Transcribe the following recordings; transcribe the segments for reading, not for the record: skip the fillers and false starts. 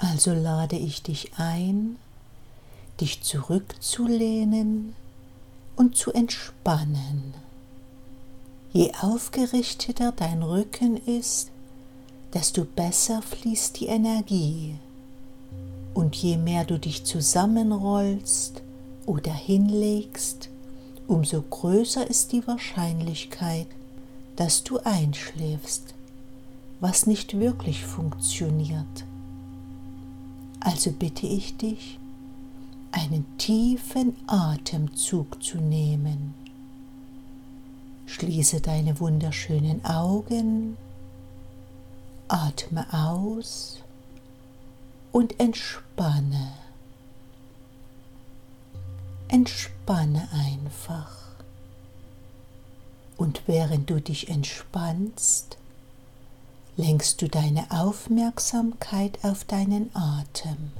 Also lade ich dich ein, dich zurückzulehnen und zu entspannen. Je aufgerichteter dein Rücken ist, desto besser fließt die Energie. Und je mehr du dich zusammenrollst oder hinlegst, umso größer ist die Wahrscheinlichkeit, dass du einschläfst, was nicht wirklich funktioniert. Also bitte ich dich, einen tiefen Atemzug zu nehmen. Schließe deine wunderschönen Augen, atme aus und entspanne. Entspanne einfach. Und während du dich entspannst, lenkst du deine Aufmerksamkeit auf deinen Atem.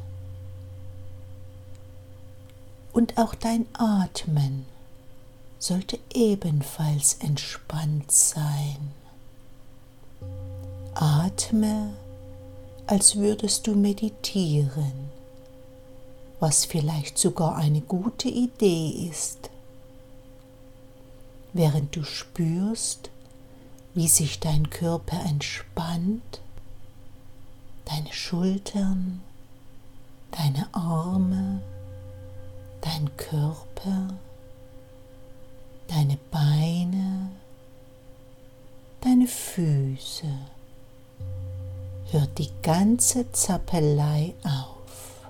Und auch dein Atmen sollte ebenfalls entspannt sein. Atme, als würdest du meditieren, was vielleicht sogar eine gute Idee ist. Während du spürst, wie sich dein Körper entspannt, deine Schultern, deine Arme, dein Körper, deine Beine, deine Füße. Hört die ganze Zappelei auf.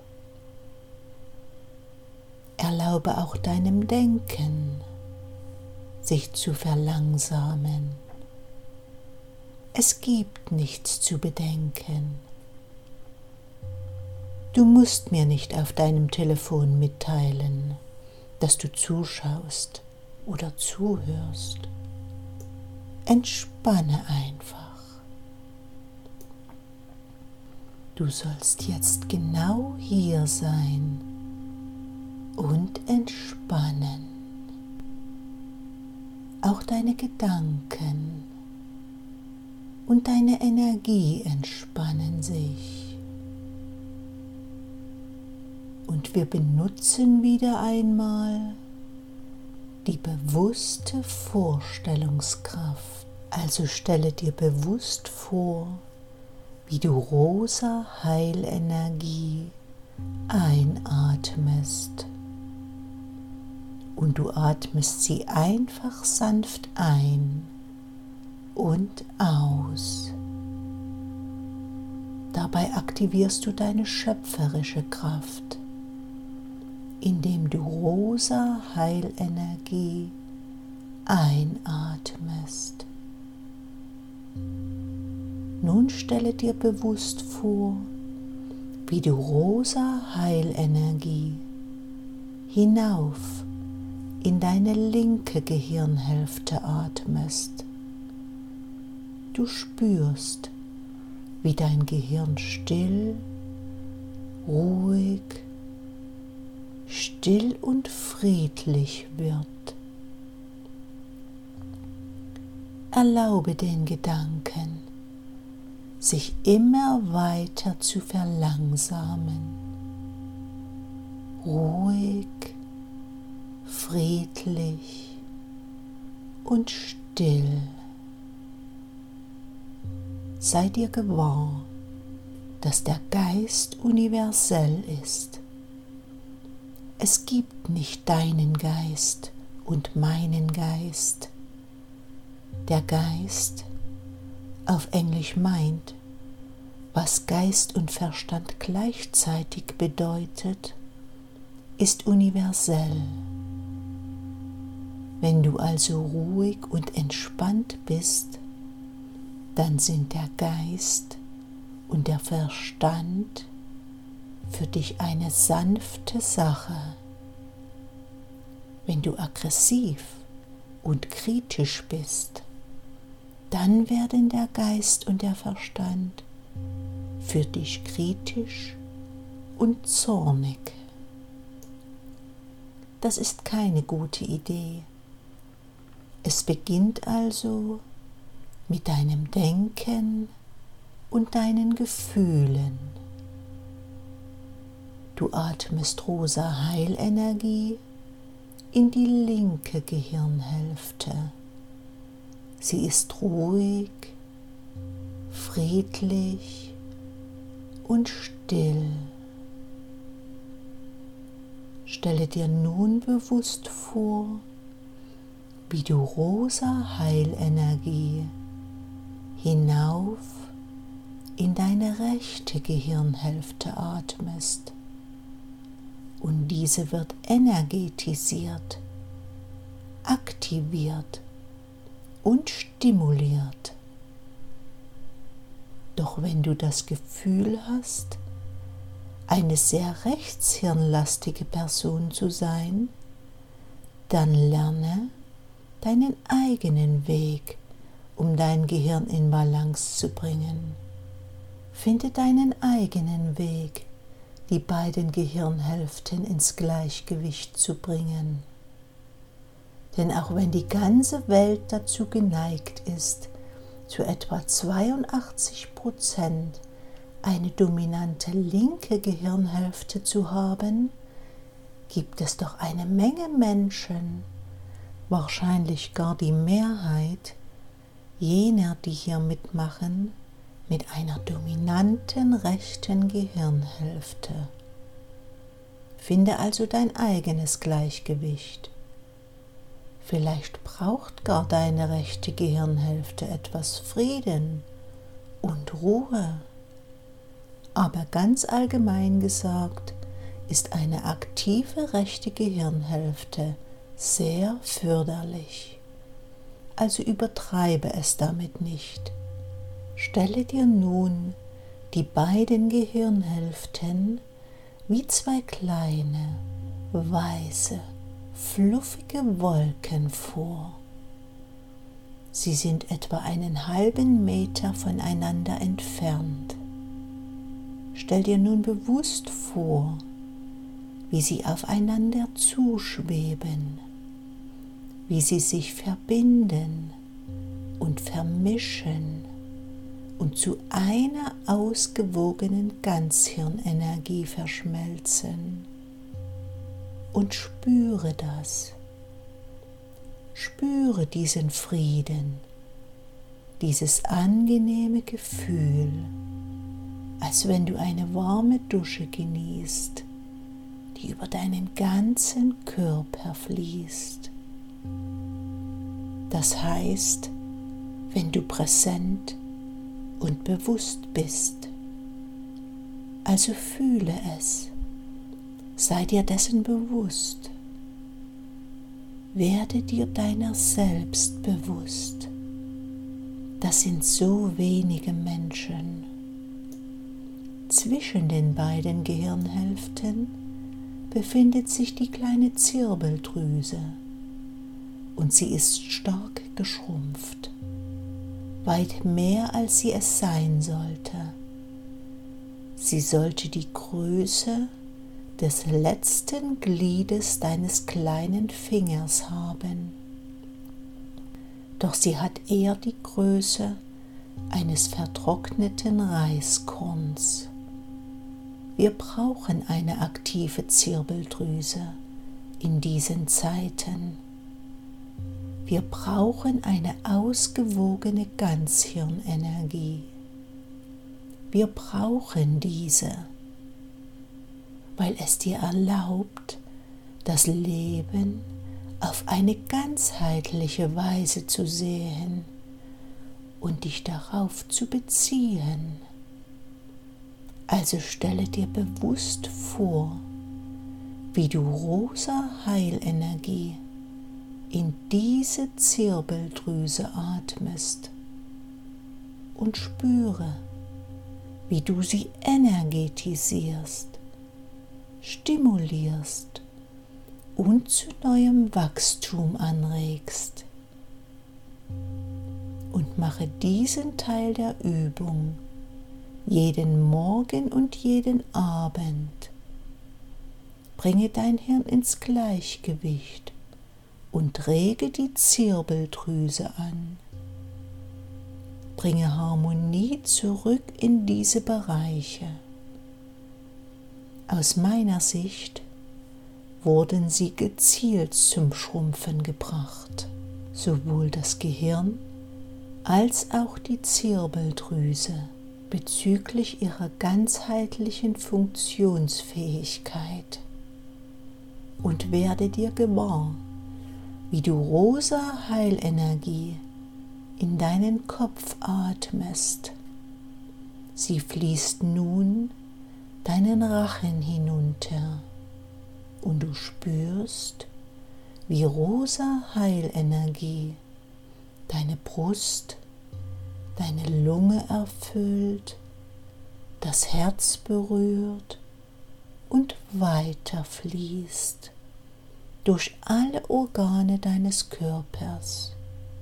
Erlaube auch deinem Denken, sich zu verlangsamen. Es gibt nichts zu bedenken. Du musst mir nicht auf deinem Telefon mitteilen, dass du zuschaust oder zuhörst. Entspanne einfach. Du sollst jetzt genau hier sein und entspannen. Auch deine Gedanken und deine Energie entspannen sich. Und wir benutzen wieder einmal die bewusste Vorstellungskraft. Also stelle dir bewusst vor, wie du rosa Heilenergie einatmest. Und du atmest sie einfach sanft ein und aus. Dabei aktivierst du deine schöpferische Kraft, indem du rosa Heilenergie einatmest. Nun stelle dir bewusst vor, wie du rosa Heilenergie hinauf in deine linke Gehirnhälfte atmest. Du spürst, wie dein Gehirn still, ruhig, still und friedlich wird. Erlaube den Gedanken, sich immer weiter zu verlangsamen. Ruhig, friedlich und still. Sei dir gewahr, dass der Geist universell ist. Es gibt nicht deinen Geist und meinen Geist. Der Geist, auf Englisch meint, was Geist und Verstand gleichzeitig bedeutet, ist universell. Wenn du also ruhig und entspannt bist, dann sind der Geist und der Verstand für dich eine sanfte Sache. Wenn du aggressiv und kritisch bist, dann werden der Geist und der Verstand für dich kritisch und zornig. Das ist keine gute Idee. Es beginnt also mit deinem Denken und deinen Gefühlen. Du atmest rosa Heilenergie in die linke Gehirnhälfte. Sie ist ruhig, friedlich und still. Stelle dir nun bewusst vor, wie du rosa Heilenergie hinauf in deine rechte Gehirnhälfte atmest und diese wird energetisiert, aktiviert und stimuliert. Doch wenn du das Gefühl hast, eine sehr rechtshirnlastige Person zu sein, dann lerne deinen eigenen Weg, um dein Gehirn in Balance zu bringen. Finde deinen eigenen Weg, die beiden Gehirnhälften ins Gleichgewicht zu bringen. Denn auch wenn die ganze Welt dazu geneigt ist, zu etwa 82% eine dominante linke Gehirnhälfte zu haben, gibt es doch eine Menge Menschen, wahrscheinlich gar die Mehrheit jener, die hier mitmachen, mit einer dominanten rechten Gehirnhälfte. Finde also dein eigenes Gleichgewicht. Vielleicht braucht gar deine rechte Gehirnhälfte etwas Frieden und Ruhe. Aber ganz allgemein gesagt ist eine aktive rechte Gehirnhälfte sehr förderlich. Also übertreibe es damit nicht. Stelle dir nun die beiden Gehirnhälften wie zwei kleine, weiße, fluffige Wolken vor. Sie sind etwa einen halben Meter voneinander entfernt. Stell dir nun bewusst vor, wie sie aufeinander zuschweben, wie sie sich verbinden und vermischen und zu einer ausgewogenen Ganzhirnenergie verschmelzen. Und spüre das. Spüre diesen Frieden, dieses angenehme Gefühl, als wenn du eine warme Dusche genießt, die über deinen ganzen Körper fließt. Das heißt, wenn du präsent und bewusst bist. Also fühle es, sei dir dessen bewusst. Werde dir deiner selbst bewusst. Das sind so wenige Menschen. Zwischen den beiden Gehirnhälften befindet sich die kleine Zirbeldrüse und sie ist stark geschrumpft, weit mehr als sie es sein sollte. Sie sollte die Größe des letzten Gliedes deines kleinen Fingers haben. Doch sie hat eher die Größe eines vertrockneten Reiskorns. Wir brauchen eine aktive Zirbeldrüse in diesen Zeiten. Wir brauchen eine ausgewogene Ganzhirnenergie. Wir brauchen diese, weil es dir erlaubt, das Leben auf eine ganzheitliche Weise zu sehen und dich darauf zu beziehen. Also stelle dir bewusst vor, wie du rosa Heilenergie in diese Zirbeldrüse atmest und spüre, wie du sie energetisierst, stimulierst und zu neuem Wachstum anregst. Und mache diesen Teil der Übung jeden Morgen und jeden Abend. Bringe dein Hirn ins Gleichgewicht und rege die Zirbeldrüse an. Bringe Harmonie zurück in diese Bereiche. Aus meiner Sicht wurden sie gezielt zum Schrumpfen gebracht, sowohl das Gehirn als auch die Zirbeldrüse bezüglich ihrer ganzheitlichen Funktionsfähigkeit. Und werde dir gewahr, wie du rosa Heilenergie in deinen Kopf atmest. Sie fließt nun deinen Rachen hinunter und du spürst, wie rosa Heilenergie deine Brust, deine Lunge erfüllt, das Herz berührt und weiterfließt durch alle Organe deines Körpers,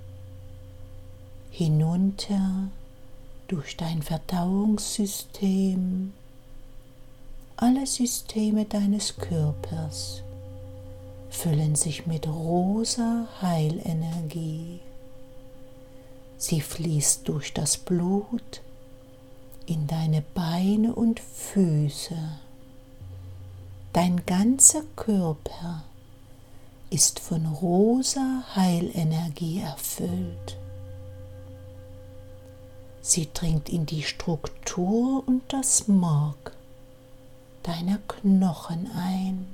hinunter durch dein Verdauungssystem, alle Systeme deines Körpers füllen sich mit rosa Heilenergie. Sie fließt durch das Blut in deine Beine und Füße. Dein ganzer Körper ist von rosa Heilenergie erfüllt. Sie dringt in die Struktur und das Mark deiner Knochen ein.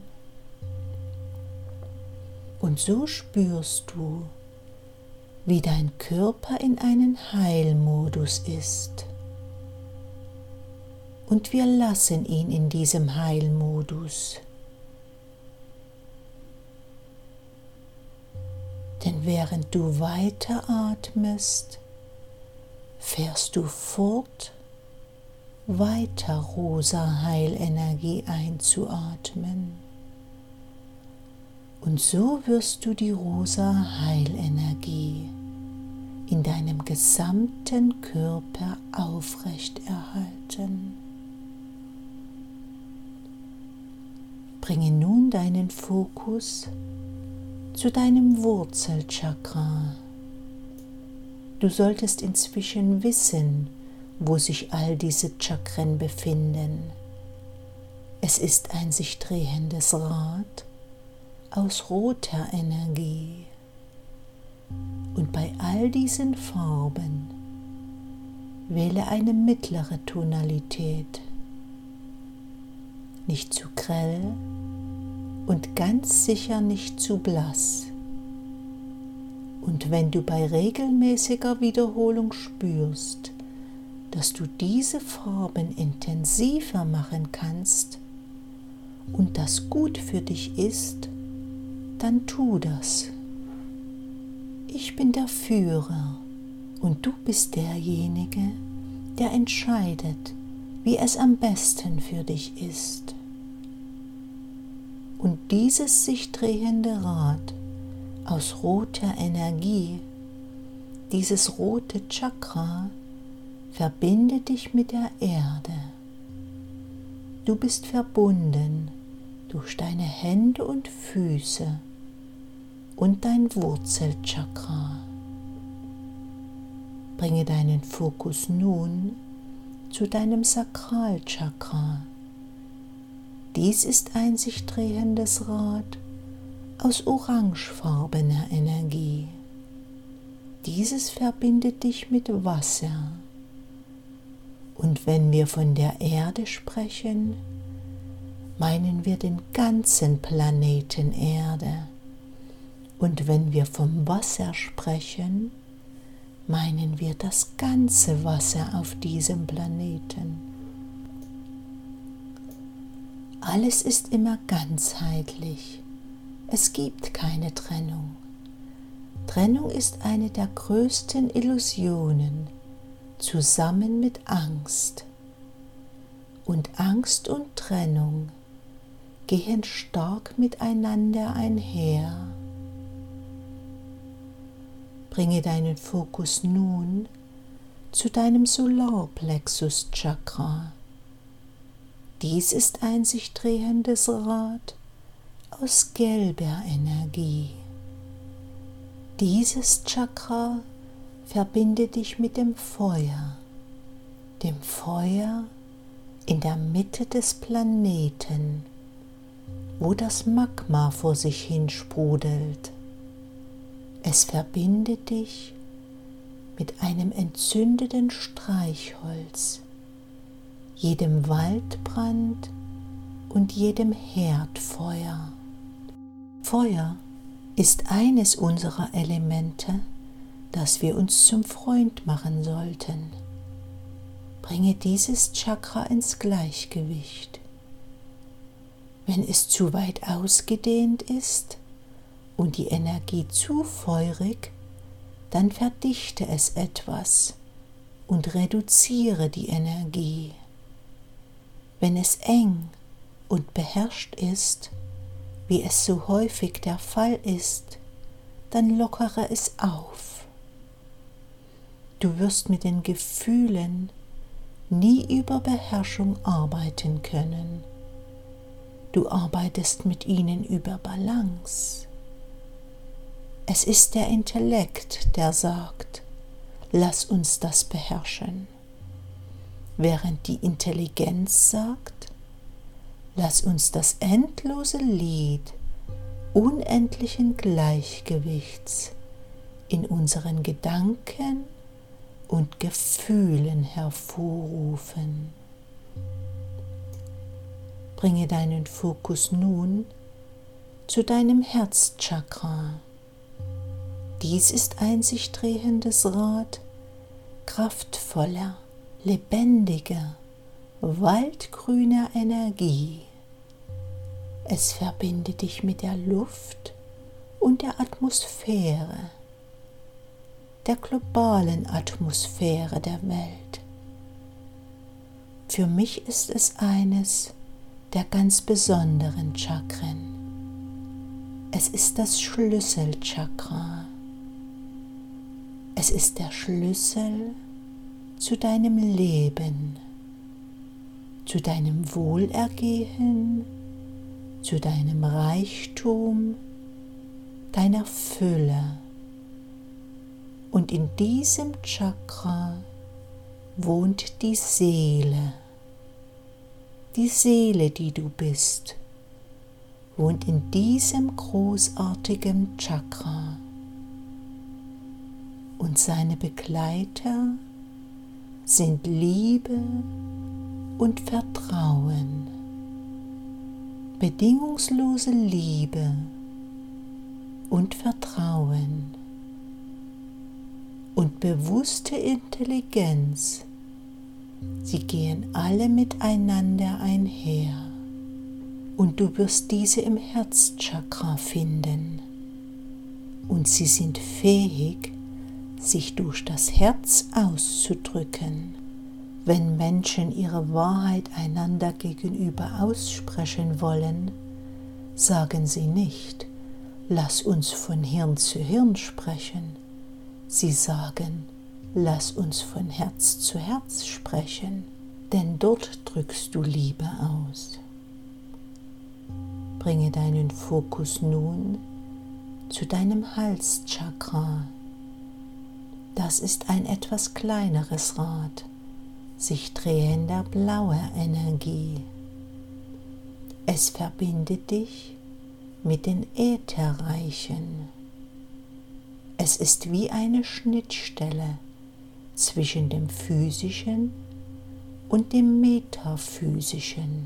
Und so spürst du, wie dein Körper in einen Heilmodus ist. Und wir lassen ihn in diesem Heilmodus. Denn während du weiteratmest, fährst du fort, weiter rosa Heilenergie einzuatmen. Und so wirst du die rosa Heilenergie in deinem gesamten Körper aufrechterhalten. Bringe nun deinen Fokus zu deinem Wurzelchakra. Du solltest inzwischen wissen, wo sich all diese Chakren befinden. Es ist ein sich drehendes Rad aus roter Energie. Und bei all diesen Farben wähle eine mittlere Tonalität, nicht zu grell und ganz sicher nicht zu blass. Und wenn du bei regelmäßiger Wiederholung spürst, dass du diese Farben intensiver machen kannst und das gut für dich ist, dann tu das. Ich bin der Führer und du bist derjenige, der entscheidet, wie es am besten für dich ist. Und dieses sich drehende Rad aus roter Energie, dieses rote Chakra, verbindet dich mit der Erde. Du bist verbunden durch deine Hände und Füße und dein Wurzelchakra. Bringe deinen Fokus nun zu deinem Sakralchakra. Dies ist ein sich drehendes Rad aus orangefarbener Energie. Dieses verbindet dich mit Wasser. Und wenn wir von der Erde sprechen, meinen wir den ganzen Planeten Erde. Und wenn wir vom Wasser sprechen, meinen wir das ganze Wasser auf diesem Planeten. Alles ist immer ganzheitlich. Es gibt keine Trennung. Trennung ist eine der größten Illusionen, zusammen mit Angst. Und Angst und Trennung gehen stark miteinander einher. Bringe deinen Fokus nun zu deinem Solarplexus-Chakra. Dies ist ein sich drehendes Rad aus gelber Energie. Dieses Chakra verbindet dich mit dem Feuer in der Mitte des Planeten, wo das Magma vor sich hin sprudelt. Es verbindet dich mit einem entzündeten Streichholz, jedem Waldbrand und jedem Herdfeuer. Feuer ist eines unserer Elemente, das wir uns zum Freund machen sollten. Bringe dieses Chakra ins Gleichgewicht. Wenn es zu weit ausgedehnt ist und die Energie zu feurig, dann verdichte es etwas und reduziere die Energie. Wenn es eng und beherrscht ist, wie es so häufig der Fall ist, dann lockere es auf. Du wirst mit den Gefühlen nie über Beherrschung arbeiten können. Du arbeitest mit ihnen über Balance. Es ist der Intellekt, der sagt, lass uns das beherrschen, während die Intelligenz sagt, lass uns das endlose Lied unendlichen Gleichgewichts in unseren Gedanken und Gefühlen hervorrufen. Bringe deinen Fokus nun zu deinem Herzchakra. Dies ist ein sich drehendes Rad kraftvoller, lebendiger, waldgrüner Energie. Es verbindet dich mit der Luft und der Atmosphäre, der globalen Atmosphäre der Welt. Für mich ist es eines der ganz besonderen Chakren. Es ist das Schlüsselchakra. Es ist der Schlüssel zu deinem Leben, zu deinem Wohlergehen, zu deinem Reichtum, deiner Fülle. Und in diesem Chakra wohnt die Seele. Die Seele, die du bist, wohnt in diesem großartigen Chakra. Und seine Begleiter sind Liebe und Vertrauen, bedingungslose Liebe und Vertrauen und bewusste Intelligenz. Sie gehen alle miteinander einher und du wirst diese im Herzchakra finden. Und sie sind fähig, sich durch das Herz auszudrücken. Wenn Menschen ihre Wahrheit einander gegenüber aussprechen wollen, sagen sie nicht, lass uns von Hirn zu Hirn sprechen. Sie sagen, lass uns von Herz zu Herz sprechen, denn dort drückst du Liebe aus. Bringe deinen Fokus nun zu deinem Halschakra. Das ist ein etwas kleineres Rad, sich drehender blauer Energie. Es verbindet dich mit den Ätherreichen. Es ist wie eine Schnittstelle zwischen dem Physischen und dem Metaphysischen.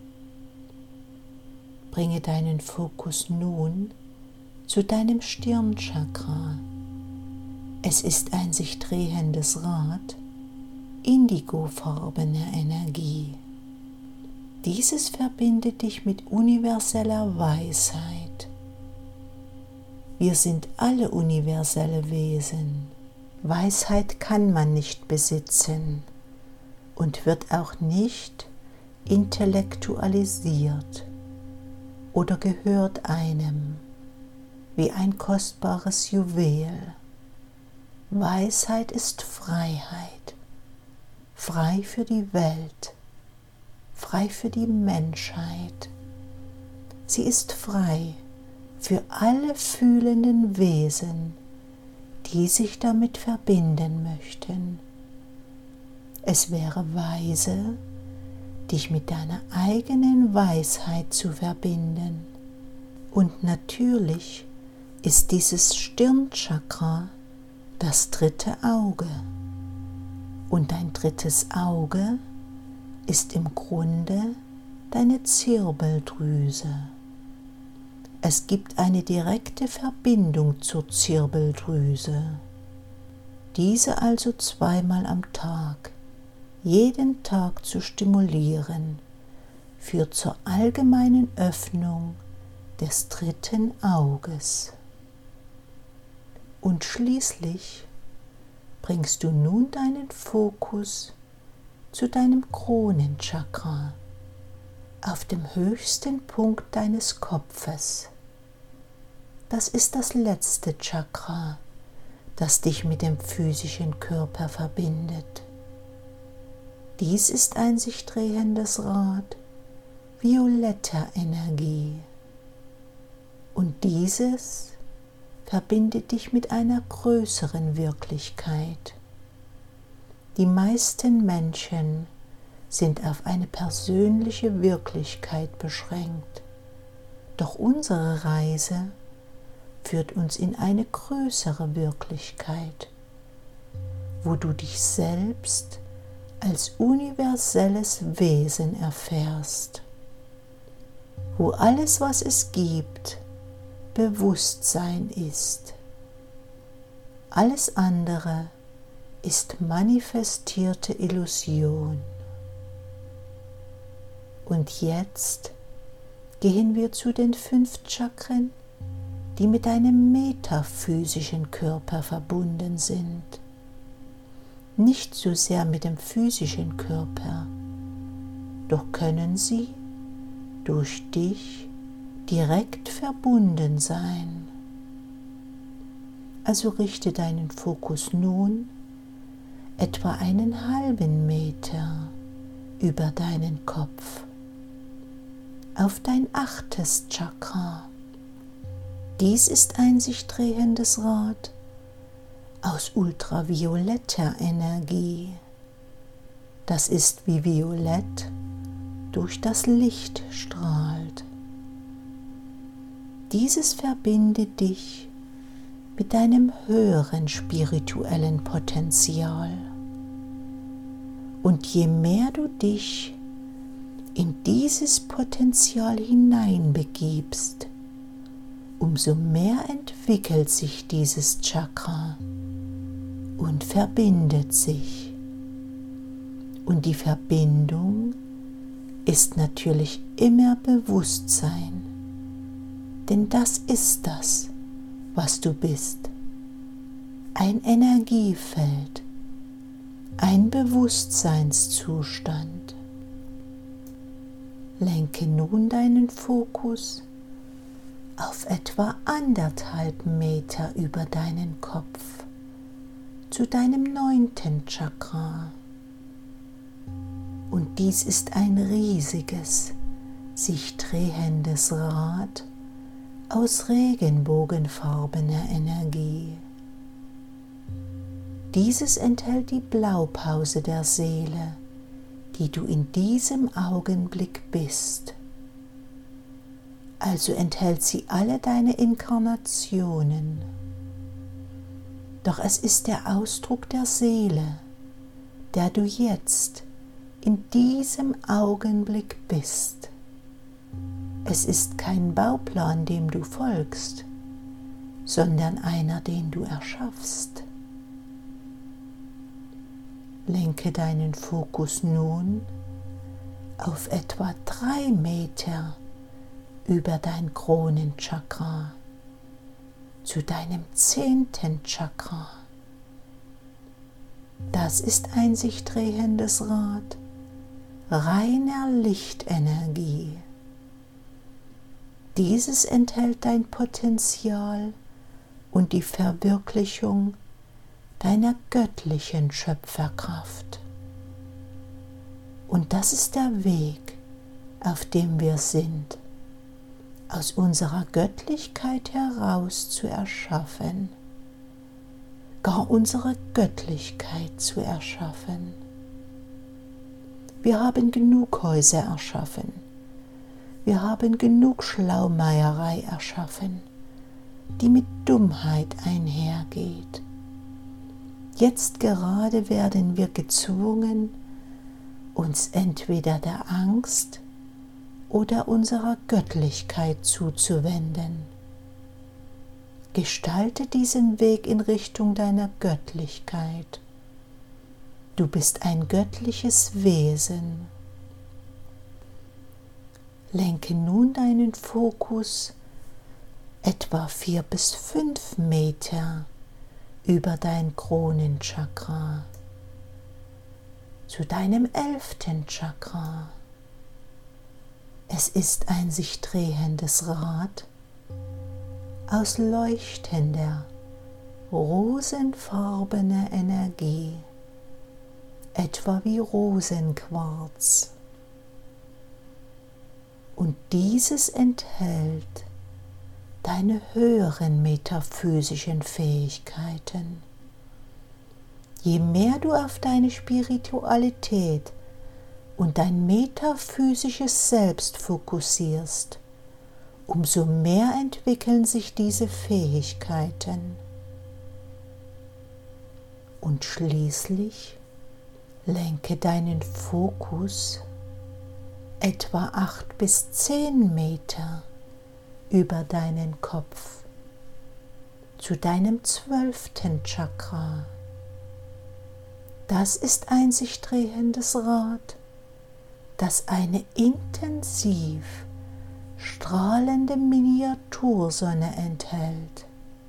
Bringe deinen Fokus nun zu deinem Stirnchakra. Es ist ein sich drehendes Rad indigofarbener Energie. Dieses verbindet dich mit universeller Weisheit. Wir sind alle universelle Wesen. Weisheit kann man nicht besitzen und wird auch nicht intellektualisiert oder gehört einem wie ein kostbares Juwel. Weisheit ist Freiheit, frei für die Welt, frei für die Menschheit. Sie ist frei für alle fühlenden Wesen, die sich damit verbinden möchten. Es wäre weise, dich mit deiner eigenen Weisheit zu verbinden. Und natürlich ist dieses Stirnchakra das dritte Auge. Und dein drittes Auge ist im Grunde deine Zirbeldrüse. Es gibt eine direkte Verbindung zur Zirbeldrüse. Diese also zweimal am Tag, jeden Tag zu stimulieren, führt zur allgemeinen Öffnung des dritten Auges. Und schließlich bringst du nun deinen Fokus zu deinem Kronenchakra, auf dem höchsten Punkt deines Kopfes. Das ist das letzte Chakra, das dich mit dem physischen Körper verbindet. Dies ist ein sich drehendes Rad violetter Energie. Und dieses verbindet dich mit einer größeren Wirklichkeit. Die meisten Menschen sind auf eine persönliche Wirklichkeit beschränkt. Doch unsere Reise führt uns in eine größere Wirklichkeit, wo du dich selbst als universelles Wesen erfährst, wo alles, was es gibt, Bewusstsein ist. Alles andere ist manifestierte Illusion. Und jetzt gehen wir zu den 5 Chakren, die mit deinem metaphysischen Körper verbunden sind. Nicht so sehr mit dem physischen Körper, doch können sie durch dich direkt verbunden sein. Also richte deinen Fokus nun etwa einen halben Meter über deinen Kopf auf dein 8. Chakra. Dies ist ein sich drehendes Rad aus ultravioletter Energie. Das ist wie Violett durch das Licht strahlt. Dieses verbindet dich mit deinem höheren spirituellen Potenzial. Und je mehr du dich in dieses Potenzial hineinbegibst, umso mehr entwickelt sich dieses Chakra und verbindet sich. Und die Verbindung ist natürlich immer Bewusstsein. Denn das ist das, was du bist. Ein Energiefeld, ein Bewusstseinszustand. Lenke nun deinen Fokus auf etwa 1,5 Meter über deinen Kopf zu deinem 9. Chakra. Und dies ist ein riesiges, sich drehendes Rad aus regenbogenfarbener Energie. Dieses enthält die Blaupause der Seele, die du in diesem Augenblick bist. Also enthält sie alle deine Inkarnationen. Doch es ist der Ausdruck der Seele, der du jetzt in diesem Augenblick bist. Es ist kein Bauplan, dem du folgst, sondern einer, den du erschaffst. Lenke deinen Fokus nun auf etwa 3 Meter über dein Kronenchakra zu deinem 10. Chakra. Das ist ein sich drehendes Rad reiner Lichtenergie. Dieses enthält dein Potenzial und die Verwirklichung deiner göttlichen Schöpferkraft. Und das ist der Weg, auf dem wir sind, aus unserer Göttlichkeit heraus zu erschaffen, gar unsere Göttlichkeit zu erschaffen. Wir haben genug Häuser erschaffen. Wir haben genug Schlaumeierei erschaffen, die mit Dummheit einhergeht. Jetzt gerade werden wir gezwungen, uns entweder der Angst oder unserer Göttlichkeit zuzuwenden. Gestalte diesen Weg in Richtung deiner Göttlichkeit. Du bist ein göttliches Wesen. Lenke nun deinen Fokus etwa 4 bis 5 Meter über dein Kronenchakra zu deinem 11. Chakra. Es ist ein sich drehendes Rad aus leuchtender, rosenfarbener Energie, etwa wie Rosenquarz. Und dieses enthält deine höheren metaphysischen Fähigkeiten. Je mehr du auf deine Spiritualität und dein metaphysisches Selbst fokussierst, umso mehr entwickeln sich diese Fähigkeiten. Und schließlich lenke deinen Fokus etwa 8 bis 10 Meter über deinen Kopf zu deinem 12. Chakra. Das ist ein sich drehendes Rad, das eine intensiv strahlende Miniatursonne enthält.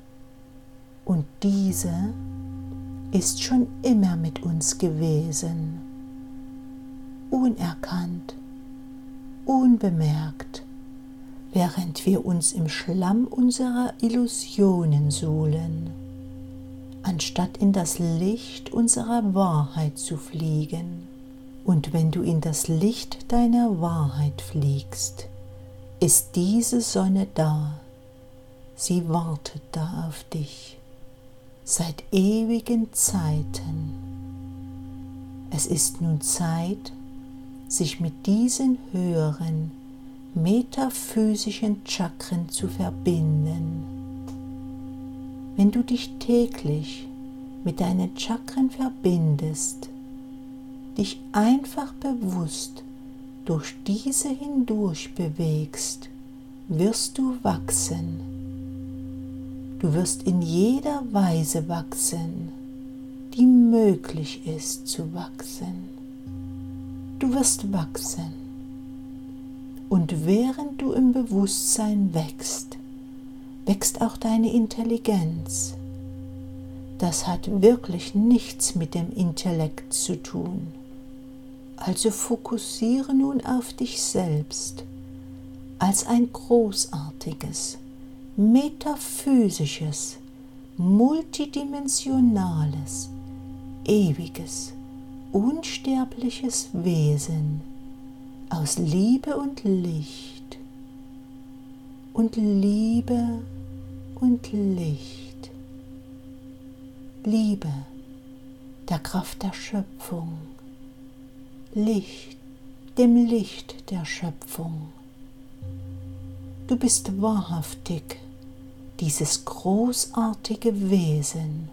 Und diese ist schon immer mit uns gewesen, unerkannt, unbemerkt, während wir uns im Schlamm unserer Illusionen suhlen, anstatt in das Licht unserer Wahrheit zu fliegen. Und wenn du in das Licht deiner Wahrheit fliegst, ist diese Sonne da. Sie wartet da auf dich, seit ewigen Zeiten. Es ist nun Zeit, sich mit diesen höheren, metaphysischen Chakren zu verbinden. Wenn du dich täglich mit deinen Chakren verbindest, dich einfach bewusst durch diese hindurch bewegst, wirst du wachsen. Du wirst in jeder Weise wachsen, die möglich ist zu wachsen. Du wirst wachsen. Und während du im Bewusstsein wächst, wächst auch deine Intelligenz. Das hat wirklich nichts mit dem Intellekt zu tun. Also fokussiere nun auf dich selbst als ein großartiges, metaphysisches, multidimensionales, ewiges, unsterbliches Wesen aus Liebe und Licht und Liebe und Licht. Liebe, der Kraft der Schöpfung. Licht, dem Licht der Schöpfung. Du bist wahrhaftig dieses großartige Wesen.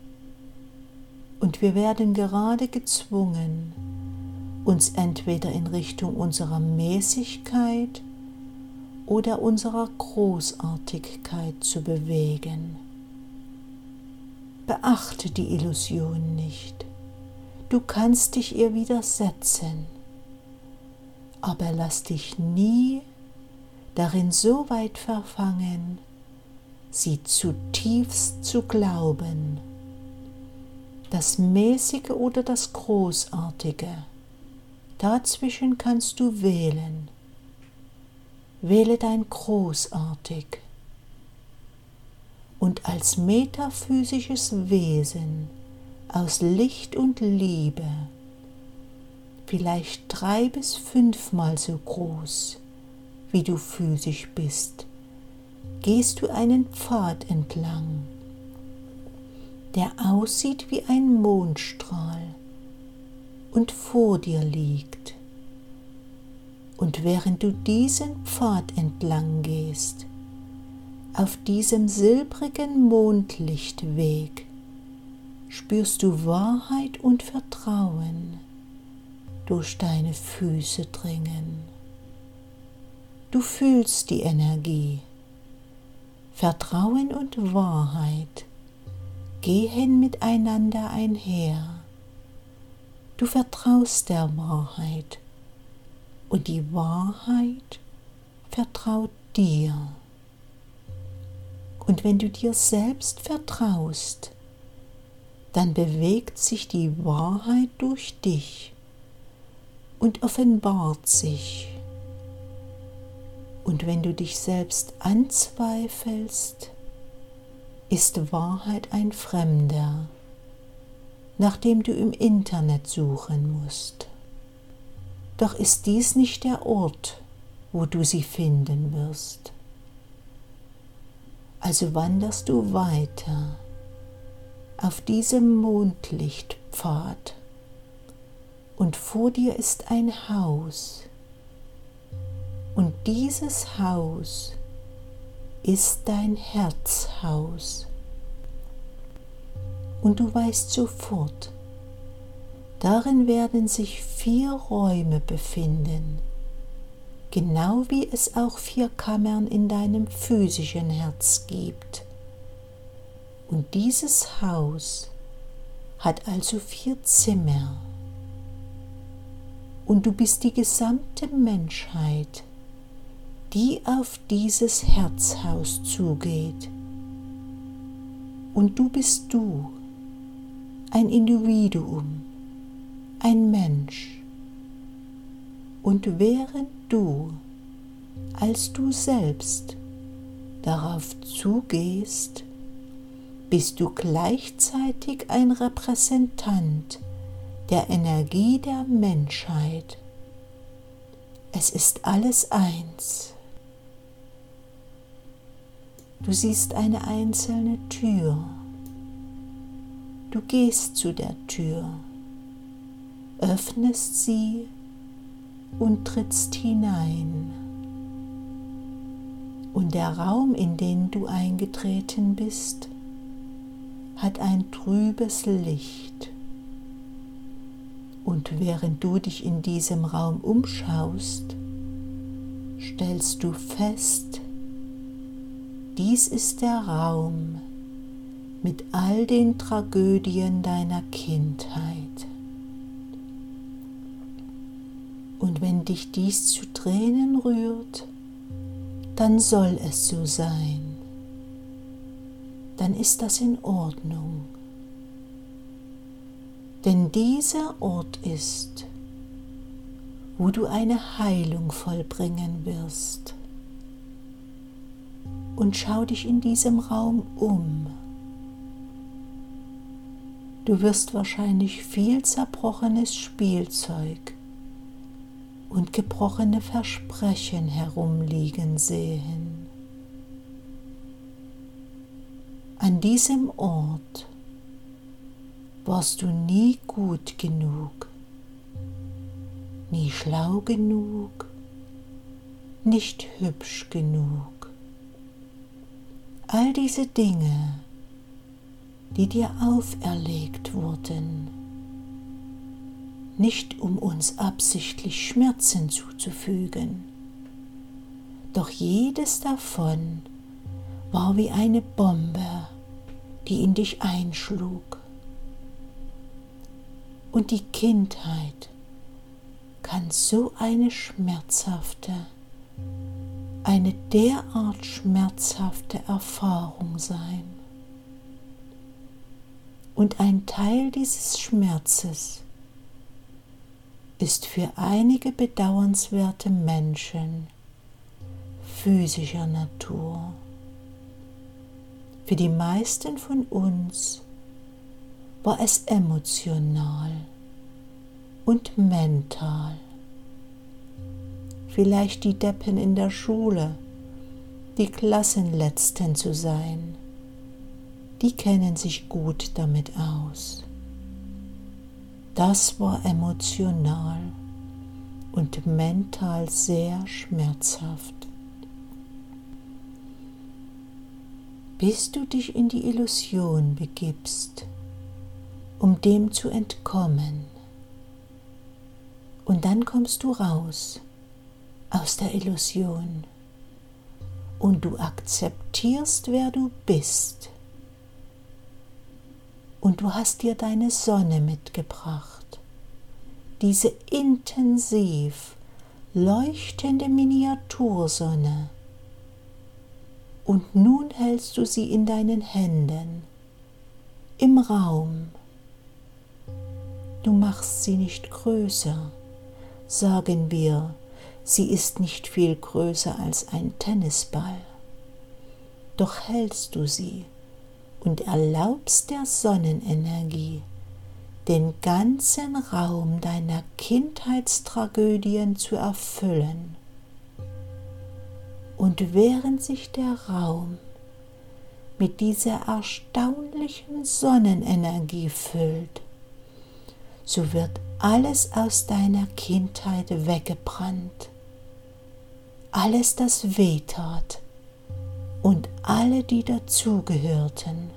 Und wir werden gerade gezwungen, uns entweder in Richtung unserer Mäßigkeit oder unserer Großartigkeit zu bewegen. Beachte die Illusion nicht. Du kannst dich ihr widersetzen, aber lass dich nie darin so weit verfangen, sie zutiefst zu glauben. Das Mäßige oder das Großartige, dazwischen kannst du wählen. Wähle dein Großartig. Und als metaphysisches Wesen aus Licht und Liebe, vielleicht 3 bis 5 Mal so groß, wie du physisch bist, gehst du einen Pfad entlang, der aussieht wie ein Mondstrahl und vor dir liegt. Und während du diesen Pfad entlang gehst, auf diesem silbrigen Mondlichtweg, spürst du Wahrheit und Vertrauen durch deine Füße dringen. Du fühlst die Energie. Vertrauen und Wahrheit gehen miteinander einher. Du vertraust der Wahrheit und die Wahrheit vertraut dir. Und wenn du dir selbst vertraust, dann bewegt sich die Wahrheit durch dich und offenbart sich. Und wenn du dich selbst anzweifelst, ist Wahrheit ein Fremder, nach dem du im Internet suchen musst. Doch ist dies nicht der Ort, wo du sie finden wirst. Also wanderst du weiter auf diesem Mondlichtpfad und vor dir ist ein Haus. Und dieses Haus ist dein Herzhaus. Und du weißt sofort, darin werden sich 4 Räume befinden, genau wie es auch 4 Kammern in deinem physischen Herz gibt. Und dieses Haus hat also 4 Zimmer. Und du bist die gesamte Menschheit, die auf dieses Herzhaus zugeht. Und du bist du, ein Individuum, ein Mensch. Und während du, als du selbst, darauf zugehst, bist du gleichzeitig ein Repräsentant der Energie der Menschheit. Es ist alles eins. Du siehst eine einzelne Tür. Du gehst zu der Tür, öffnest sie und trittst hinein. Und der Raum, in den du eingetreten bist, hat ein trübes Licht. Und während du dich in diesem Raum umschaust, stellst du fest, dies ist der Raum mit all den Tragödien deiner Kindheit. Und wenn dich dies zu Tränen rührt, dann soll es so sein. Dann ist das in Ordnung. Denn dieser Ort ist, wo du eine Heilung vollbringen wirst. Und schau dich in diesem Raum um. Du wirst wahrscheinlich viel zerbrochenes Spielzeug und gebrochene Versprechen herumliegen sehen. An diesem Ort warst du nie gut genug, nie schlau genug, nicht hübsch genug. All diese Dinge, die dir auferlegt wurden, nicht um uns absichtlich Schmerzen zuzufügen, doch jedes davon war wie eine Bombe, die in dich einschlug. Und die Kindheit kann so eine derart schmerzhafte Erfahrung sein. Und ein Teil dieses Schmerzes ist für einige bedauernswerte Menschen physischer Natur. Für die meisten von uns war es emotional und mental. Vielleicht die Deppen in der Schule, die Klassenletzten zu sein, die kennen sich gut damit aus. Das war emotional und mental sehr schmerzhaft. Bis du dich in die Illusion begibst, um dem zu entkommen. Und dann kommst du raus aus der Illusion und du akzeptierst, wer du bist. Und du hast dir deine Sonne mitgebracht, diese intensiv leuchtende Miniatursonne. Und nun hältst du sie in deinen Händen, im Raum. Du machst sie nicht größer, sagen wir, sie ist nicht viel größer als ein Tennisball. Doch hältst du sie und erlaubst der Sonnenenergie, den ganzen Raum deiner Kindheitstragödien zu erfüllen. Und während sich der Raum mit dieser erstaunlichen Sonnenenergie füllt, so wird alles aus deiner Kindheit weggebrannt, alles, das wehtat und alle, die dazugehörten.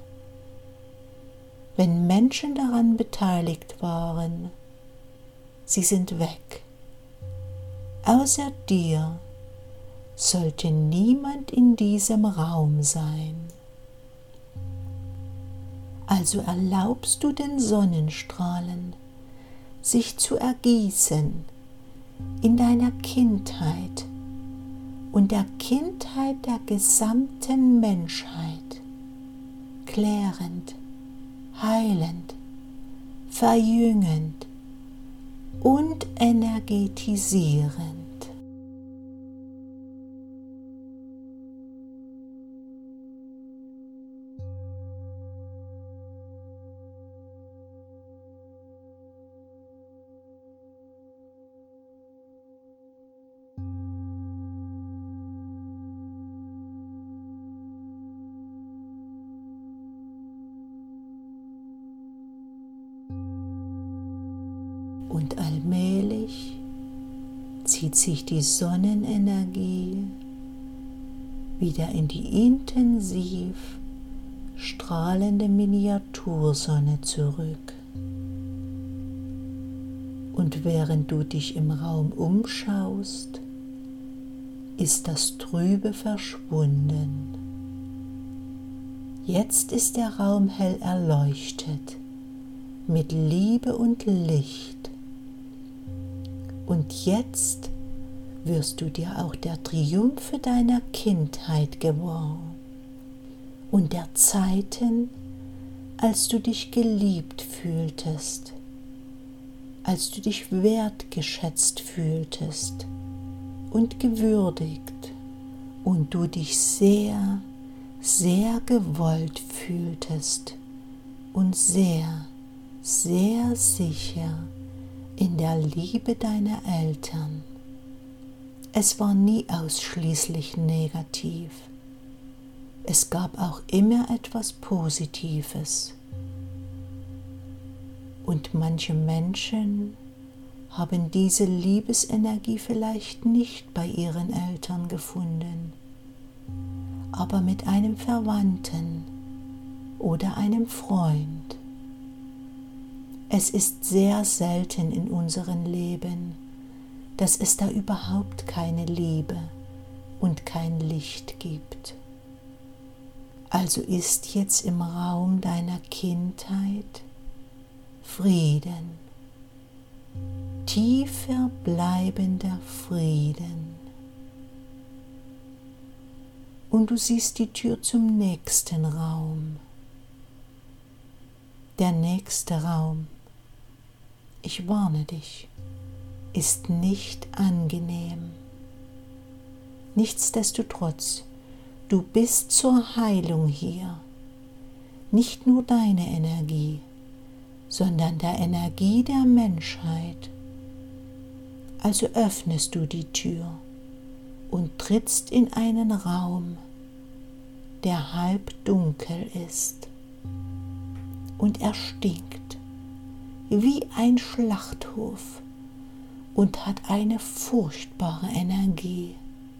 Wenn Menschen daran beteiligt waren, sie sind weg. Außer dir sollte niemand in diesem Raum sein. Also erlaubst du den Sonnenstrahlen, sich zu ergießen in deiner Kindheit und der Kindheit der gesamten Menschheit, klärend, heilend, verjüngend und energetisierend. Und allmählich zieht sich die Sonnenenergie wieder in die intensiv strahlende Miniatursonne zurück. Und während du dich im Raum umschaust, ist das Trübe verschwunden. Jetzt ist der Raum hell erleuchtet mit Liebe und Licht. Und jetzt wirst du dir auch der Triumphe deiner Kindheit gewahr und der Zeiten, als du dich geliebt fühltest, als du dich wertgeschätzt fühltest und gewürdigt und du dich sehr, sehr gewollt fühltest und sehr, sehr sicher in der Liebe deiner Eltern. Es war nie ausschließlich negativ. Es gab auch immer etwas Positives. Und manche Menschen haben diese Liebesenergie vielleicht nicht bei ihren Eltern gefunden, aber mit einem Verwandten oder einem Freund. Es ist sehr selten in unserem Leben, dass es da überhaupt keine Liebe und kein Licht gibt. Also ist jetzt im Raum deiner Kindheit Frieden, tiefer bleibender Frieden. Und du siehst die Tür zum nächsten Raum. Der nächste Raum, ich warne dich, ist nicht angenehm. Nichtsdestotrotz, du bist zur Heilung hier. Nicht nur deine Energie, sondern der Energie der Menschheit. Also öffnest du die Tür und trittst in einen Raum, der halb dunkel ist. Und er stinkt wie ein Schlachthof und hat eine furchtbare Energie.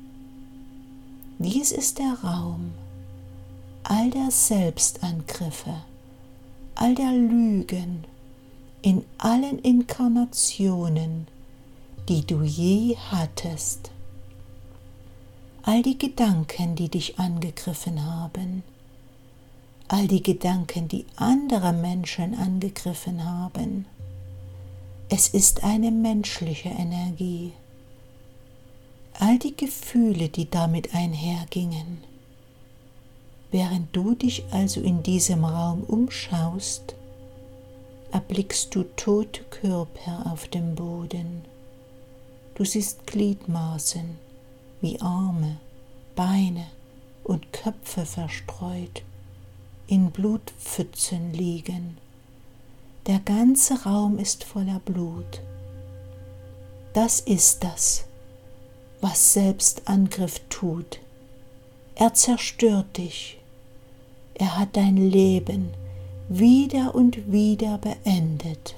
Dies ist der Raum all der Selbstangriffe, all der Lügen in allen Inkarnationen, die du je hattest. All die Gedanken, die dich angegriffen haben, all die Gedanken, die andere Menschen angegriffen haben. Es ist eine menschliche Energie. All die Gefühle, die damit einhergingen. Während du dich also in diesem Raum umschaust, erblickst du tote Körper auf dem Boden. Du siehst Gliedmaßen wie Arme, Beine und Köpfe verstreut, in Blutpfützen liegen. Der ganze Raum ist voller Blut. Das ist das, was Selbstangriff tut. Er zerstört dich. Er hat dein Leben wieder und wieder beendet.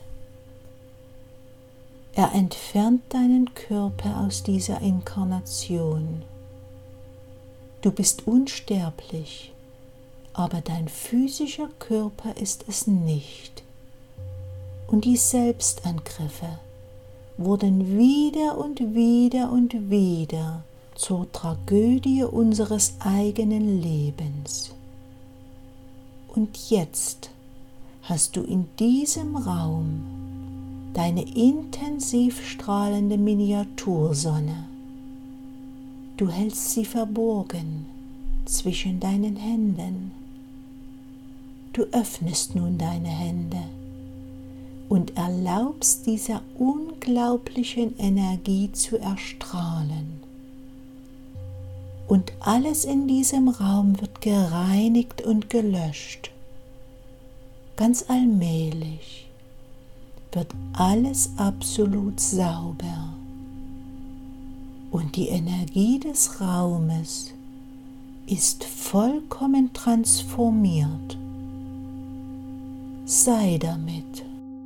Er entfernt deinen Körper aus dieser Inkarnation. Du bist unsterblich, aber dein physischer Körper ist es nicht. Und die Selbstangriffe wurden wieder und wieder und wieder zur Tragödie unseres eigenen Lebens. Und jetzt hast du in diesem Raum deine intensiv strahlende Miniatursonne. Du hältst sie verborgen zwischen deinen Händen. Du öffnest nun deine Hände und erlaubst dieser unglaublichen Energie zu erstrahlen. Und alles in diesem Raum wird gereinigt und gelöscht. Ganz allmählich wird alles absolut sauber. Und die Energie des Raumes ist vollkommen transformiert. Sei damit.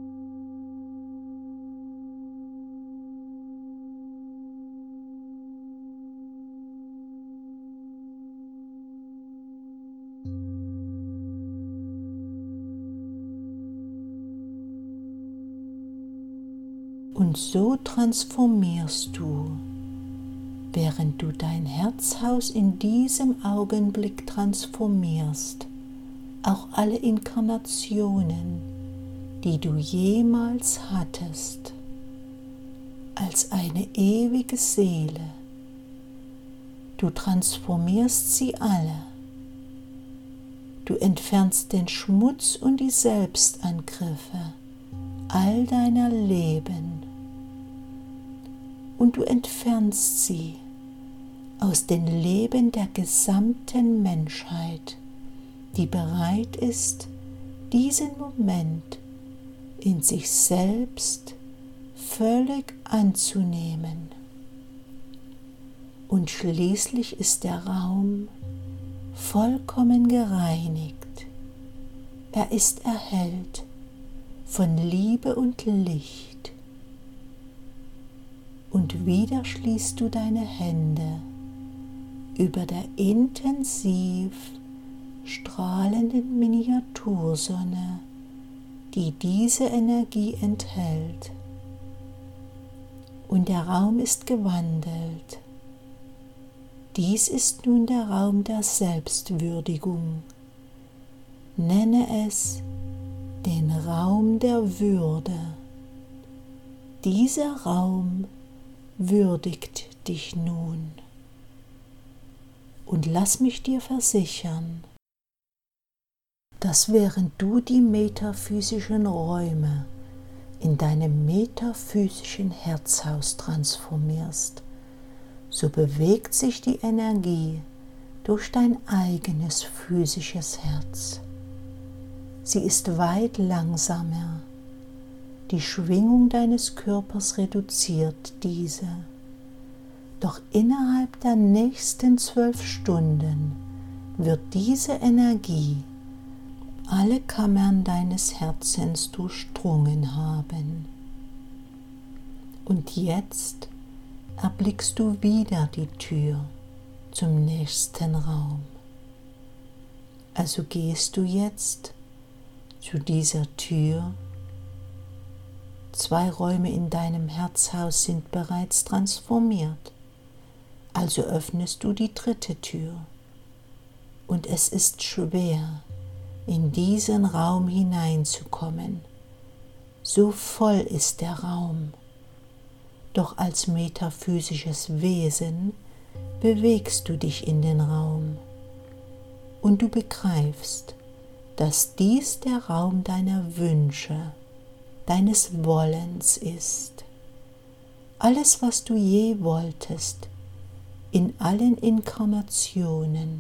Und so transformierst du, während du dein Herzhaus in diesem Augenblick transformierst, auch alle Inkarnationen, die du jemals hattest, als eine ewige Seele. Du transformierst sie alle. Du entfernst den Schmutz und die Selbstangriffe all deiner Leben. Und du entfernst sie aus den Leben der gesamten Menschheit, die bereit ist, diesen Moment in sich selbst völlig anzunehmen. Und schließlich ist der Raum vollkommen gereinigt. Er ist erhellt von Liebe und Licht. Und wieder schließt du deine Hände über der intensiv strahlenden Miniatursonne, die diese Energie enthält. Und der Raum ist gewandelt. Dies ist nun der Raum der Selbstwürdigung. Nenne es den Raum der Würde. Dieser Raum würdigt dich nun. Und lass mich dir versichern, dass während du die metaphysischen Räume in deinem metaphysischen Herzhaus transformierst, so bewegt sich die Energie durch dein eigenes physisches Herz. Sie ist weit langsamer. Die Schwingung deines Körpers reduziert diese. Doch innerhalb der nächsten 12 Stunden wird diese Energie alle Kammern deines Herzens durchdrungen haben. Und jetzt erblickst du wieder die Tür zum nächsten Raum. Also gehst du jetzt zu dieser Tür. 2 Räume in deinem Herzhaus sind bereits transformiert. Also öffnest du die 3. Tür. Und es ist schwer, in diesen Raum hineinzukommen. So voll ist der Raum. Doch als metaphysisches Wesen bewegst du dich in den Raum. Und du begreifst, dass dies der Raum deiner Wünsche, deines Wollens ist. Alles, was du je wolltest, in allen Inkarnationen.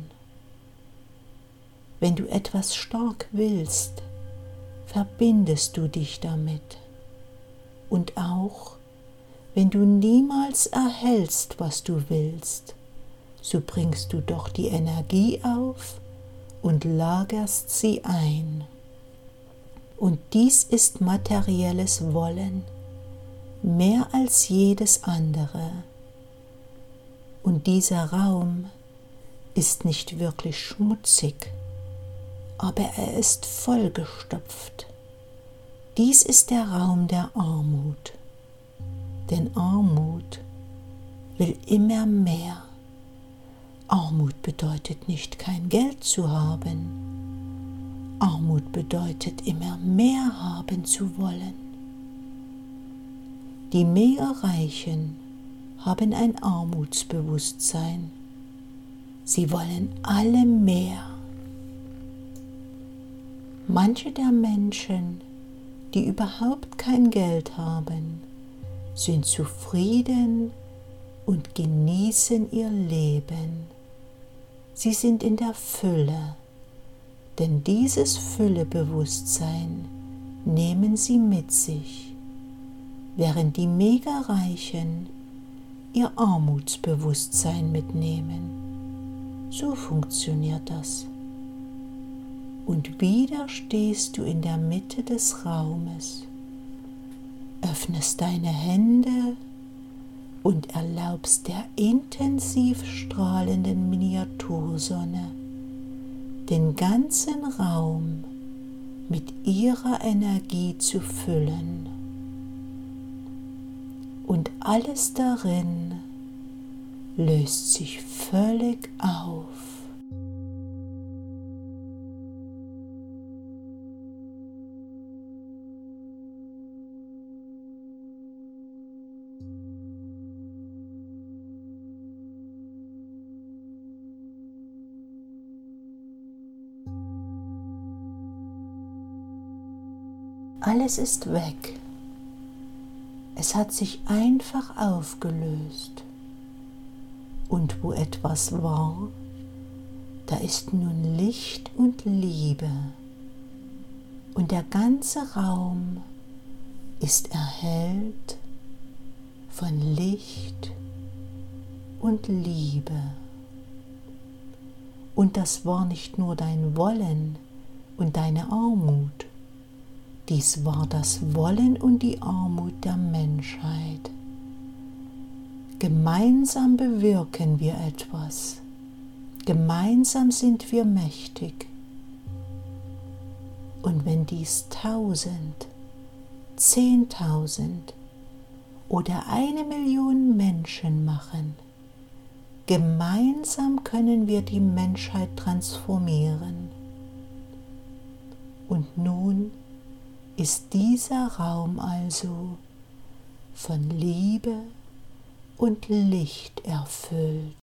Wenn du etwas stark willst, verbindest du dich damit. Und auch, wenn du niemals erhältst, was du willst, so bringst du doch die Energie auf und lagerst sie ein. Und dies ist materielles Wollen, mehr als jedes andere. Und dieser Raum ist nicht wirklich schmutzig, aber er ist vollgestopft. Dies ist der Raum der Armut. Denn Armut will immer mehr. Armut bedeutet nicht, kein Geld zu haben. Armut bedeutet, immer mehr haben zu wollen. Die Megareichen haben ein Armutsbewusstsein. Sie wollen alle mehr. Manche der Menschen, die überhaupt kein Geld haben, sind zufrieden und genießen ihr Leben. Sie sind in der Fülle, denn dieses Füllebewusstsein nehmen sie mit sich, während die Megareichen ihr Armutsbewusstsein mitnehmen. So funktioniert das. Und wieder stehst du in der Mitte des Raumes, öffnest deine Hände und erlaubst der intensiv strahlenden Miniatursonne den ganzen Raum mit ihrer Energie zu füllen. Und alles darin löst sich völlig auf. Alles ist weg. Es hat sich einfach aufgelöst. Und wo etwas war, da ist nun Licht und Liebe. Und der ganze Raum ist erhellt von Licht und Liebe. Und das war nicht nur dein Wollen und deine Armut. Dies war das Wollen und die Armut der Menschheit. Gemeinsam bewirken wir etwas. Gemeinsam sind wir mächtig. Und wenn dies 1000, 10.000 oder 1 Million Menschen machen, gemeinsam können wir die Menschheit transformieren. Und nun ist dieser Raum also von Liebe und Licht erfüllt.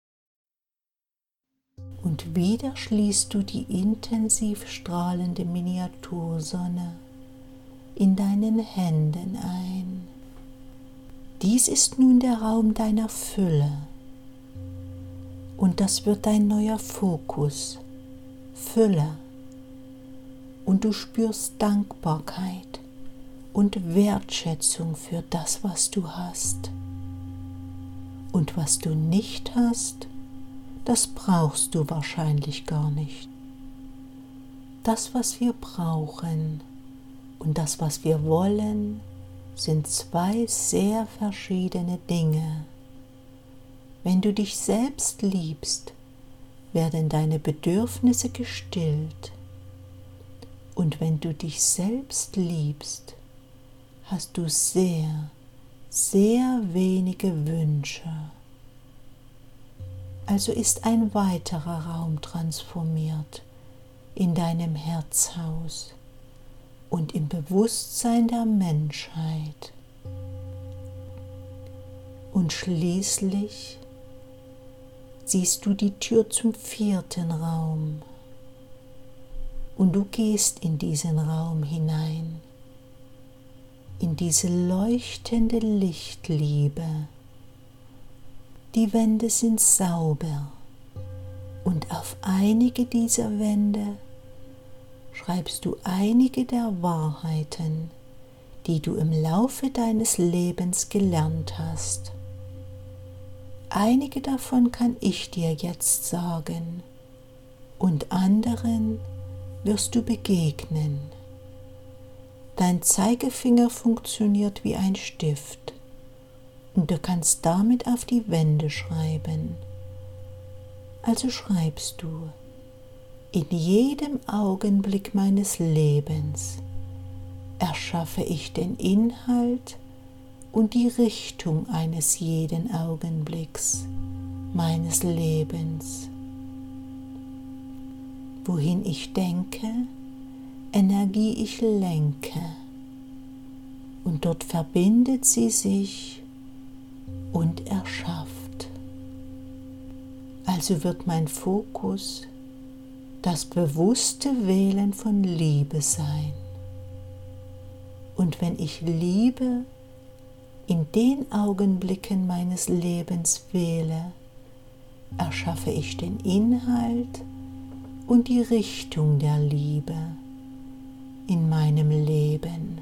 Und wieder schließt du die intensiv strahlende Miniatursonne in deinen Händen ein. Dies ist nun der Raum deiner Fülle. Und das wird dein neuer Fokus, Fülle. Und du spürst Dankbarkeit und Wertschätzung für das, was du hast. Und was du nicht hast, das brauchst du wahrscheinlich gar nicht. Das, was wir brauchen und das, was wir wollen, sind zwei sehr verschiedene Dinge. Wenn du dich selbst liebst, werden deine Bedürfnisse gestillt. Und wenn du dich selbst liebst, hast du sehr, sehr wenige Wünsche. Also ist ein weiterer Raum transformiert in deinem Herzhaus und im Bewusstsein der Menschheit. Und schließlich siehst du die Tür zum 4. Raum und du gehst in diesen Raum hinein, in diese leuchtende Lichtliebe. Die Wände sind sauber und auf einige dieser Wände schreibst du einige der Wahrheiten, die du im Laufe deines Lebens gelernt hast. Einige davon kann ich dir jetzt sagen und anderen wirst du begegnen. Dein Zeigefinger funktioniert wie ein Stift und du kannst damit auf die Wände schreiben. Also schreibst du: In jedem Augenblick meines Lebens erschaffe ich den Inhalt und die Richtung eines jeden Augenblicks meines Lebens. Wohin ich denke, Energie ich lenke, und dort verbindet sie sich und erschafft. Also wird mein Fokus das bewusste Wählen von Liebe sein. Und wenn ich Liebe in den Augenblicken meines Lebens wähle, erschaffe ich den Inhalt und die Richtung der Liebe in meinem Leben.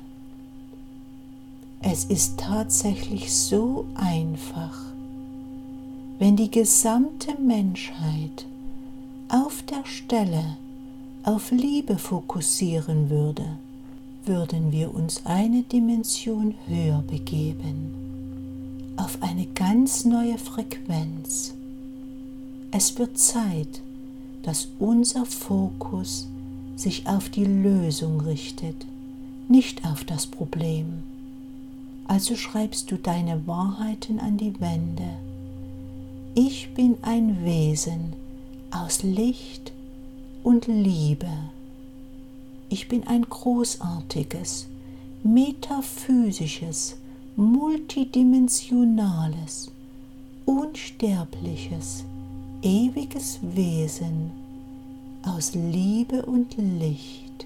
Es ist tatsächlich so einfach, wenn die gesamte Menschheit auf der Stelle auf Liebe fokussieren würde, würden wir uns eine Dimension höher begeben, auf eine ganz neue Frequenz. Es wird Zeit, dass unser Fokus sich auf die Lösung richtet, nicht auf das Problem. Also schreibst du deine Wahrheiten an die Wände. Ich bin ein Wesen aus Licht und Liebe. Ich bin ein großartiges, metaphysisches, multidimensionales, unsterbliches, ewiges Wesen aus Liebe und Licht.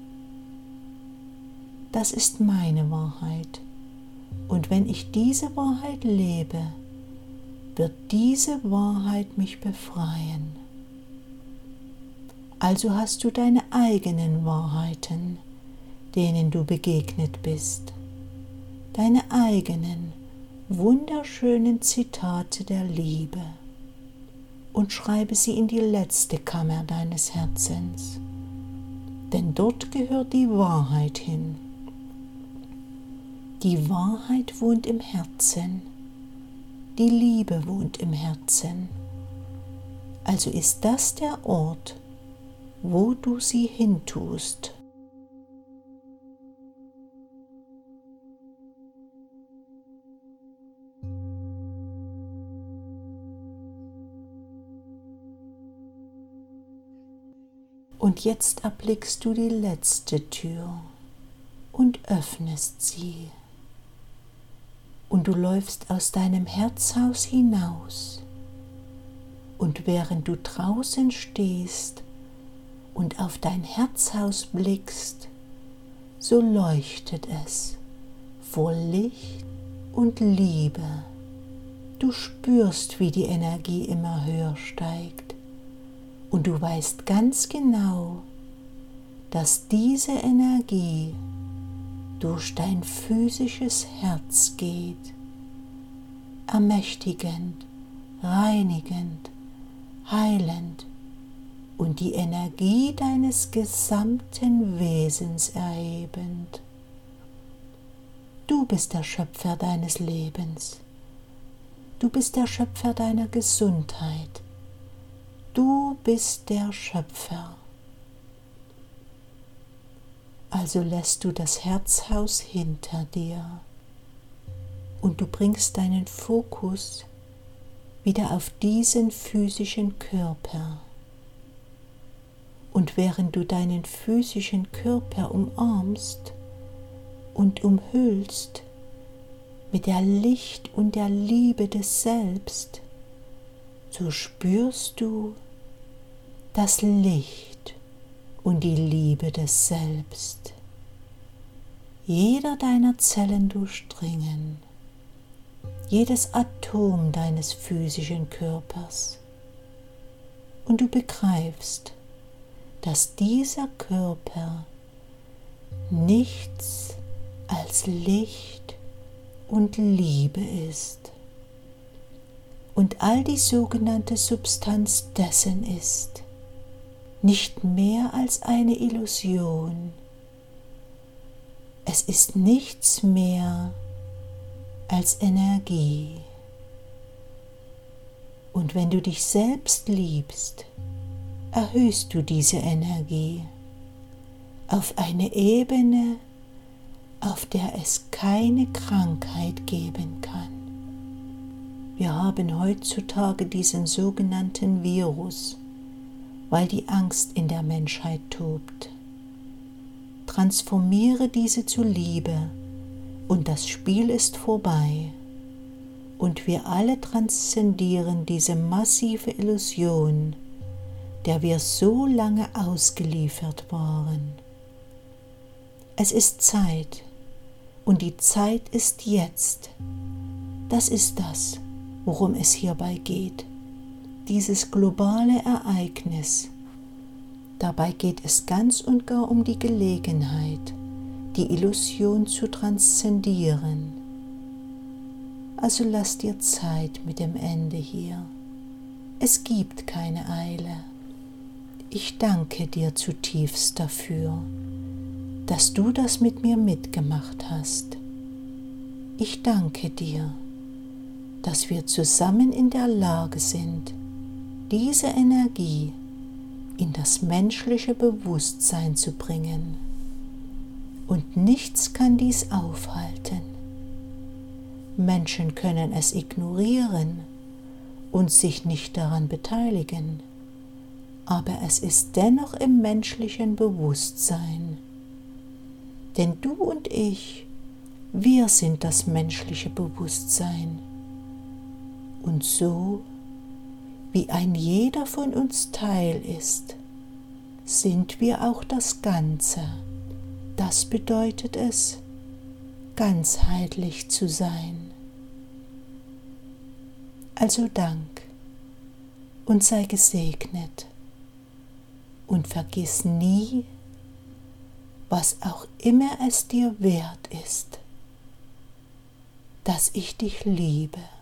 Das ist meine Wahrheit. Und wenn ich diese Wahrheit lebe, wird diese Wahrheit mich befreien. Also hast du deine eigenen Wahrheiten, denen du begegnet bist, deine eigenen, wunderschönen Zitate der Liebe, und schreibe sie in die letzte Kammer deines Herzens, denn dort gehört die Wahrheit hin. Die Wahrheit wohnt im Herzen, die Liebe wohnt im Herzen. Also ist das der Ort, wo du sie hintust. Und jetzt erblickst du die letzte Tür und öffnest sie. Und du läufst aus deinem Herzhaus hinaus. Und während du draußen stehst und auf dein Herzhaus blickst, so leuchtet es vor Licht und Liebe. Du spürst, wie die Energie immer höher steigt. Und du weißt ganz genau, dass diese Energie durch dein physisches Herz geht, ermächtigend, reinigend, heilend, und die Energie deines gesamten Wesens erhebend. Du bist der Schöpfer deines Lebens. Du bist der Schöpfer deiner Gesundheit. Du bist der Schöpfer. Also lässt du das Herzhaus hinter dir und du bringst deinen Fokus wieder auf diesen physischen Körper. Und während du deinen physischen Körper umarmst und umhüllst mit der Licht und der Liebe des Selbst, so spürst du das Licht und die Liebe des Selbst jeder deiner Zellen durchdringen, jedes Atom deines physischen Körpers. Und du begreifst, dass dieser Körper nichts als Licht und Liebe ist und all die sogenannte Substanz dessen ist, nicht mehr als eine Illusion. Es ist nichts mehr als Energie. Und wenn du dich selbst liebst, erhöhst du diese Energie auf eine Ebene, auf der es keine Krankheit geben kann. Wir haben heutzutage diesen sogenannten Virus, weil die Angst in der Menschheit tobt. Transformiere diese zu Liebe und das Spiel ist vorbei und wir alle transzendieren diese massive Illusion, der wir so lange ausgeliefert waren. Es ist Zeit und die Zeit ist jetzt. Das ist das, worum es hierbei geht. Dieses globale Ereignis. Dabei geht es ganz und gar um die Gelegenheit, die Illusion zu transzendieren. Also lass dir Zeit mit dem Ende hier. Es gibt keine Eile. Ich danke dir zutiefst dafür, dass du das mit mir mitgemacht hast. Ich danke dir, dass wir zusammen in der Lage sind, diese Energie in das menschliche Bewusstsein zu bringen. Und nichts kann dies aufhalten. Menschen können es ignorieren und sich nicht daran beteiligen, aber es ist dennoch im menschlichen Bewusstsein. Denn du und ich, wir sind das menschliche Bewusstsein. Und so, wie ein jeder von uns Teil ist, sind wir auch das Ganze. Das bedeutet es, ganzheitlich zu sein. Also Dank und sei gesegnet und vergiss nie, was auch immer es dir wert ist, dass ich dich liebe.